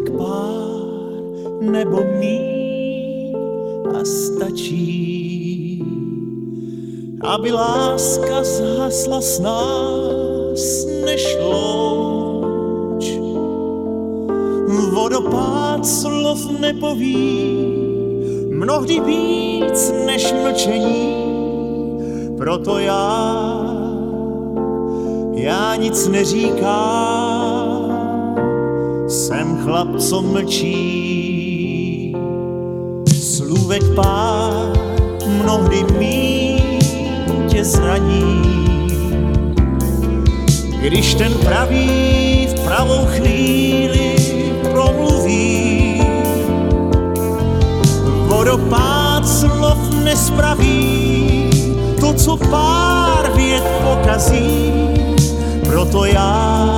slůvek pár nebo míň a stačí, aby láska zhasla s nás než louč. Vodopád slov nepoví, mnohdy víc než mlčení, proto já nic neříkám, jsem chlap, co mlčí. Slůvek pár mnohdy míň tě zraní, když ten pravý v pravou chvíli promluví. Vodopád slov nespraví to, co pár vět pokazí, proto já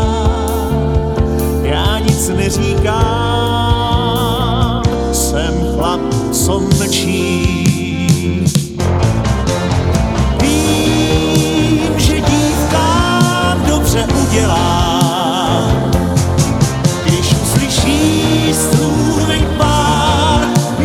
nic neříkám, jsem chlap, co mlčí. Vím, že dívkám dobře udělá, když uslyší slůvek pár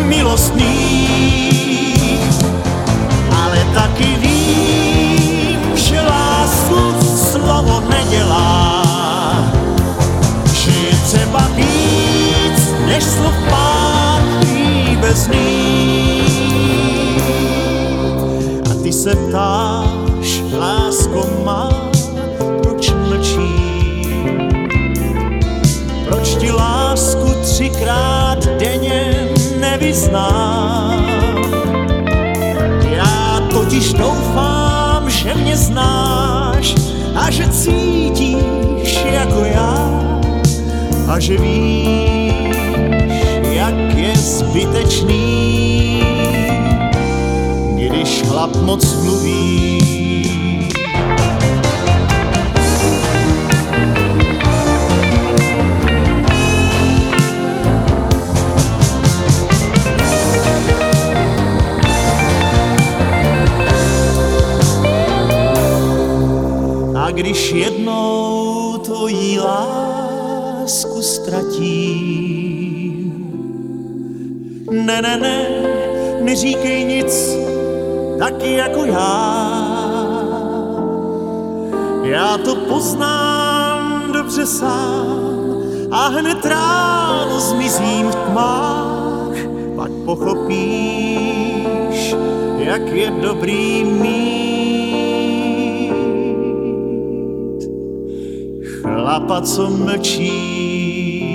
milostných, ale taky vím, že lásku slovo nedělá, že je třeba víc než slov pár líbezných. A ty se ptáš, lásko má, proč mlčí? Proč ti lásku 3krát denně nevyznám? Já totiž doufám, že mě znáš a že cítíš jako já a že víš, jak je zbytečný, když chlap moc mluví. A když jednou tvojí lásku ztratím, ne, neříkej nic, taky jako já. Já to poznám dobře sám a hned ráno zmizím v tmách, pak pochopíš, jak je dobrý mít chlapa, co mlčí.